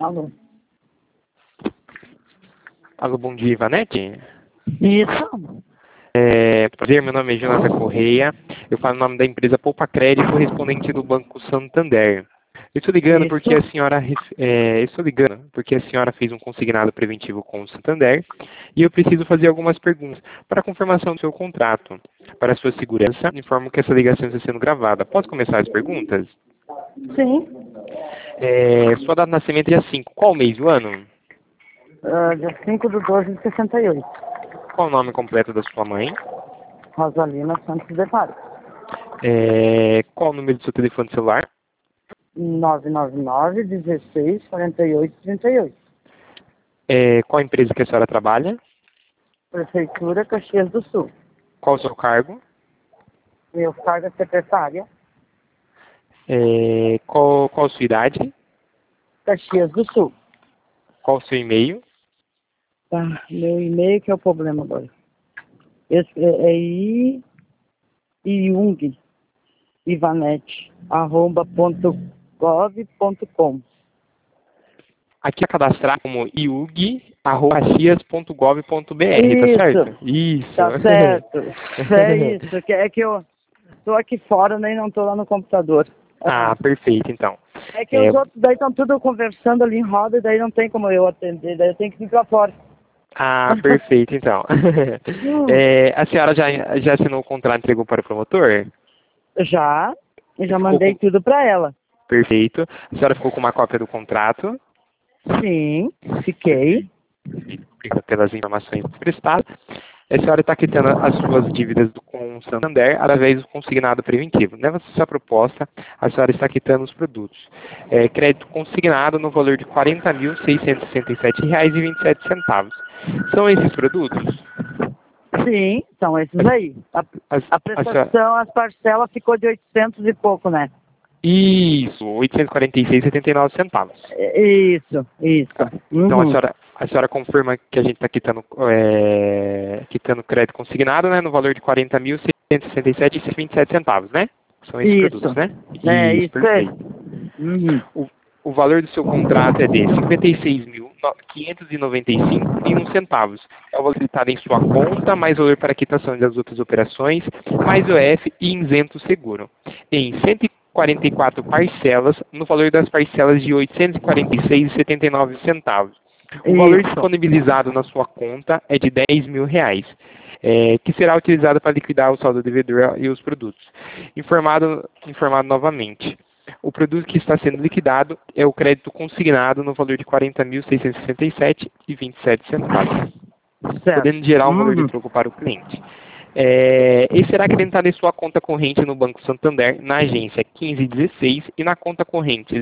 Alô? Alô, bom dia, Ivanete. Isso. Prazer, meu nome é Jonathan Correia. Eu falo o nome da empresa Poupa Crédito, correspondente do Banco Santander. Eu estou ligando Isso. porque a senhora fez um consignado preventivo com o Santander e eu preciso fazer algumas perguntas para a confirmação do seu contrato. Para a sua segurança, informo que essa ligação está sendo gravada. Posso começar as perguntas? Sim. Sua data de nascimento é dia 5. Qual o mês e o ano? Dia 5/12/68. Qual o nome completo da sua mãe? Rosalina Santos de Vara. Qual o número do seu telefone celular? 999-16-48-38. Qual a empresa que a senhora trabalha? Prefeitura Caxias do Sul. Qual o seu cargo? Meu cargo é secretária. Qual a sua idade? Caxias do Sul. Qual o seu e-mail? Tá. Meu e-mail que é o problema agora. Esse iung, Ivanete, @gov.com. Aqui é cadastrar como iug@caxias.gov.br, tá Isso. certo? Isso. Tá certo. É isso. É que eu tô aqui fora, nem não tô lá no computador. Ah, perfeito, então. É que os outros daí estão tudo conversando ali em roda, e daí não tem como eu atender, daí eu tenho que vir pra fora. Ah, perfeito, então. A senhora já assinou o contrato e entregou para o promotor? Já Ficou mandei tudo pra ela. Perfeito. A senhora ficou com uma cópia do contrato? Sim, fiquei. Obrigado pelas informações prestadas. A senhora está quitando as suas dívidas com o Santander através do consignado preventivo. Nessa sua proposta, a senhora está quitando os produtos. Crédito consignado no valor de R$ 40.667,27. São esses produtos? Sim, são esses aí. A prestação, as parcelas ficou de 800 e pouco, né? Isso, R$ 846,79. Isso. Então a senhora confirma que a gente está quitando crédito consignado, né, no valor de R$ 40.667,27, né? São esses produtos, né? Isso, perfeito. Uhum. O valor do seu contrato é de R$ 56.595,01. É o valor creditado em sua conta, mais valor para quitação das outras operações, mais OF e isento seguro. Em 144 parcelas, no valor das parcelas de R$ 846,79. O valor disponibilizado na sua conta é de R$ 10.000, que será utilizado para liquidar o saldo devedor e os produtos. Informado novamente. O produto que está sendo liquidado é o crédito consignado no valor de R$ 40.667,27, podendo gerar um valor de troco para o cliente. Esse será acreditado em sua conta corrente no Banco Santander, na agência 1516 e na conta corrente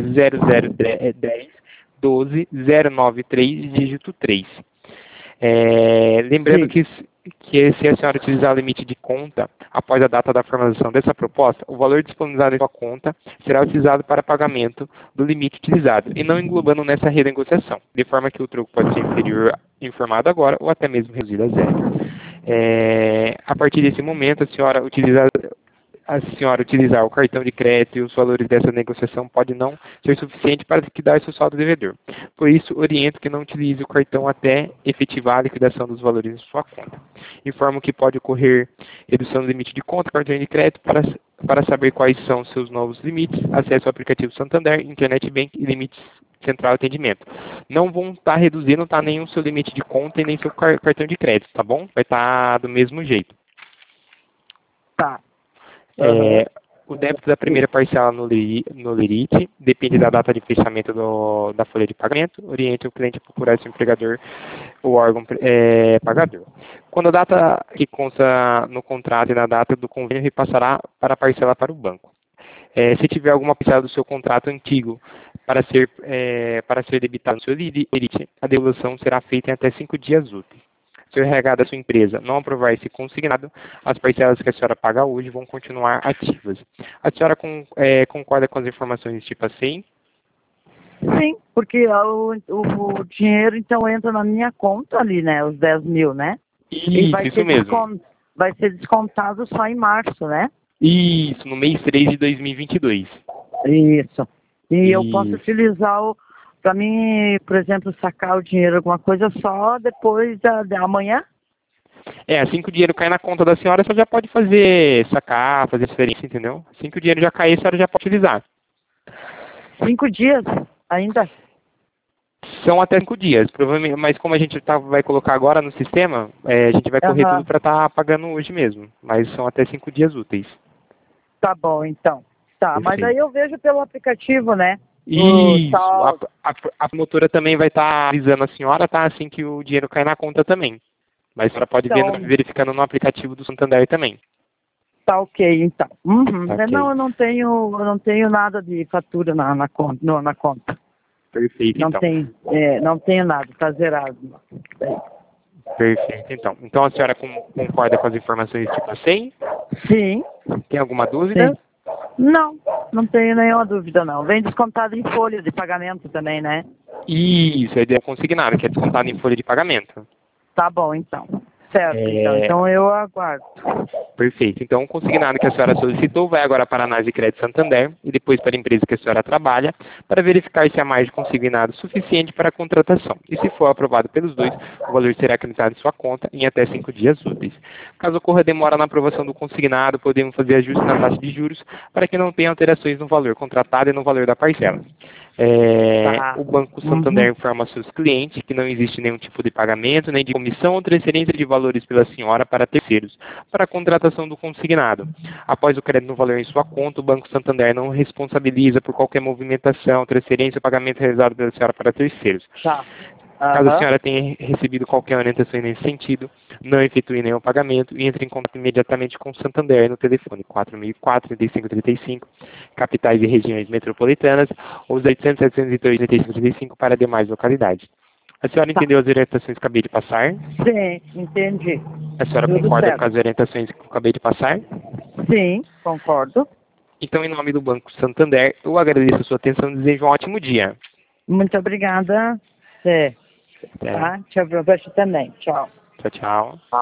001012-093, dígito 3. Lembrando que se a senhora utilizar o limite de conta após a data da formalização dessa proposta, o valor disponibilizado em sua conta será utilizado para pagamento do limite utilizado e não englobando nessa renegociação, de forma que o troco pode ser inferior informado agora ou até mesmo reduzido a zero. A partir desse momento, a senhora utilizar o cartão de crédito e os valores dessa negociação pode não ser suficiente para liquidar seu saldo devedor. Por isso, oriento que não utilize o cartão até efetivar a liquidação dos valores em sua conta. Informo que pode ocorrer redução do limite de conta, cartão de crédito. Para saber quais são seus novos limites, acesse o aplicativo Santander, Internet Bank e Limites Central Atendimento. Não vão estar reduzindo nenhum seu limite de conta e nem seu cartão de crédito, tá bom? Vai estar do mesmo jeito. Tá. O débito da primeira parcela no Lerite depende da data de fechamento da folha de pagamento. Oriente o cliente a procurar seu empregador ou órgão pagador. Quando a data que consta no contrato e na data do convênio, repassará para a parcela para o banco. Se tiver alguma parcela do seu contrato antigo para ser debitada no seu Lerite, a devolução será feita em até 5 dias úteis. Se o RH da sua empresa não aprovar esse consignado, as parcelas que a senhora paga hoje vão continuar ativas. A senhora concorda com as informações tipo assim? Sim, porque o dinheiro então entra na minha conta ali, né? Os 10 mil, né? Isso mesmo. Vai ser descontado só em março, né? Isso, no mês 3 de 2022. Isso. E eu posso utilizar para mim, por exemplo, sacar o dinheiro, alguma coisa, só depois da amanhã? Assim que o dinheiro cair na conta da senhora, a senhora já pode fazer, sacar, fazer transferência, entendeu? Assim que o dinheiro já cair, a senhora já pode utilizar. 5 dias ainda? São até 5 dias, provavelmente, mas como a gente vai colocar agora no sistema, a gente vai correr tudo Aham. para estar pagando hoje mesmo. Mas são até 5 dias úteis. Tá bom, então. Tá, mas aí Perfeito. eu vejo pelo aplicativo, né? O Isso, tal. a promotora também vai estar avisando a senhora, tá? Assim que o dinheiro cair na conta também. Mas a senhora pode ver Então, verificando no aplicativo do Santander também. tá ok, então. Uhum. Tá ok. Não, eu não tenho nada de fatura na conta, na conta. Perfeito, Não então. tem, não tenho nada, tá zerado. Perfeito, então. Então a senhora concorda com as informações que passei? Sim, Tem alguma dúvida? sim. Não, não tenho nenhuma dúvida, não. Vem descontado em folha de pagamento também, né? Isso, é consignado, que é descontado em folha de pagamento. Tá bom, então. Certo, então. É, Então eu aguardo. Perfeito. Então, o consignado que a senhora solicitou vai agora para a análise de crédito Santander e depois para a empresa que a senhora trabalha, para verificar se há mais de consignado suficiente para a contratação. E se for aprovado pelos dois, o valor será acreditado em sua conta em até 5 dias úteis. Caso ocorra demora na aprovação do consignado, podemos fazer ajustes na taxa de juros para que não tenha alterações no valor contratado e no valor da parcela. Tá. O Banco Santander informa aos seus clientes que não existe nenhum tipo de pagamento, nem de comissão ou transferência de valores pela senhora para terceiros, para a contratação do consignado. Após o crédito no valor em sua conta, o Banco Santander não responsabiliza por qualquer movimentação, transferência ou pagamento realizado pela senhora para terceiros. Tá. Caso a Aham. senhora tenha recebido qualquer orientação nesse sentido, não efetue nenhum pagamento e entre em contato imediatamente com o Santander no telefone 4004-3535, capitais e regiões metropolitanas, ou os 800-702-3535 para demais localidades. A senhora Tá. entendeu as orientações que acabei de passar? Sim, entendi. A senhora Tudo concorda com certo. as orientações que eu acabei de passar? Sim, concordo. Então, em nome do Banco Santander, eu agradeço a sua atenção e desejo um ótimo dia. Muito obrigada. É. É. Tá? Te abraço também. Tchau. Tchau, tchau.